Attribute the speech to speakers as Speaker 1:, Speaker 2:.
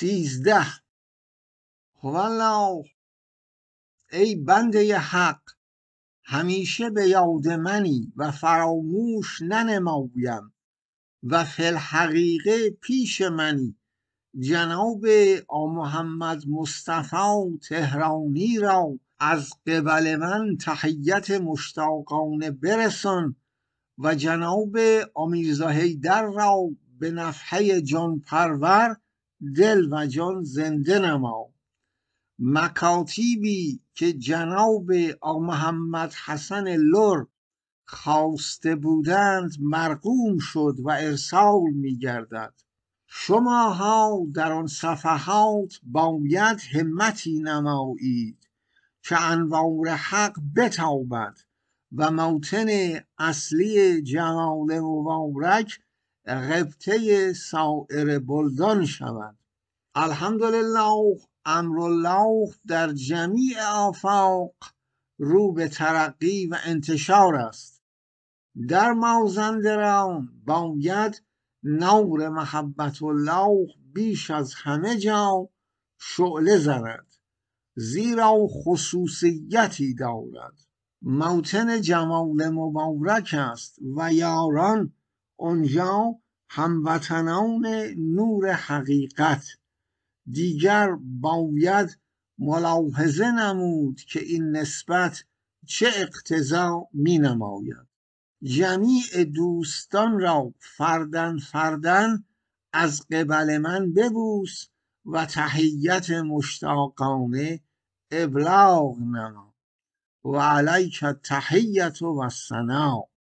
Speaker 1: 13. هوالله، ای بنده حق، همیشه به یاد منی و فراموش ننمایم و فی الحقیقه پیش منی. جناب محمد مصطفی تهرانی را از قبل من تحیت مشتاقانه برسان و جناب امیرزا حیدر را به نفحه جان پرور دل و جان زنده نما. مکاتیبی که جناب محمد حسن لر خواسته بودند مرقوم شد و ارسال می گردد. شماها در آن صفحات باید همتی نمایید که انوار حق بتابد و موطن اصلی جمال مبارک غبطه سایر بلدان شود. الحمدلله، امرالله در جمیع آفاق رو به ترقی و انتشار است. در مازندران باید نور محبت الله بیش از همه جا شعله زند، زیرا خصوصیتی دارد. موطن جمال مبارک است و یاران آنجا هموطنان نور حقیقت. دیگر باید ملاحظه نمود که این نسبت چه اقتضا می نماید. جمیع دوستان را فردن فردن از قبل من ببوس و تحیت مشتاقانه ابلاغ نما. و علیک التحیة و الثنا.